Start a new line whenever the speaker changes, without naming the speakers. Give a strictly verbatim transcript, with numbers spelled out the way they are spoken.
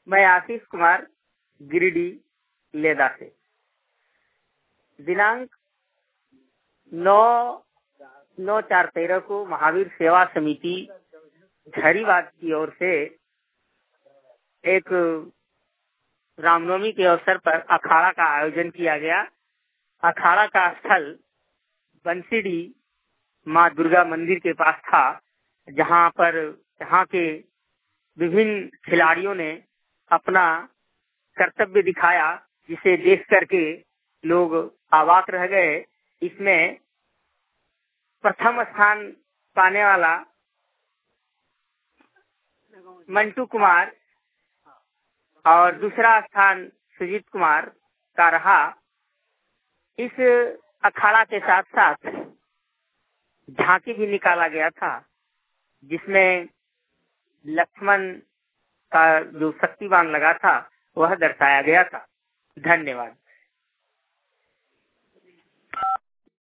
मैं आशीष कुमार, गिरिडीह लेदा से। दिनांक नौ नौ चार तेरह को महावीर सेवा समिति झरीबाद की ओर से एक रामनवमी के अवसर पर अखाड़ा का आयोजन किया गया। अखाड़ा का स्थल बंसीडी माँ दुर्गा मंदिर के पास था, जहाँ पर यहाँ के विभिन्न खिलाड़ियों ने अपना कर्तव्य दिखाया, जिसे देख करके लोग अवाक रह गए। इसमें प्रथम स्थान पाने वाला मंटू कुमार और दूसरा स्थान सुजीत कुमार का रहा। इस अखाड़ा के साथ साथ झांकी भी निकाला गया था, जिसमें लक्ष्मण का जो शक्तिवान लगा था वह दर्शाया गया था। धन्यवाद।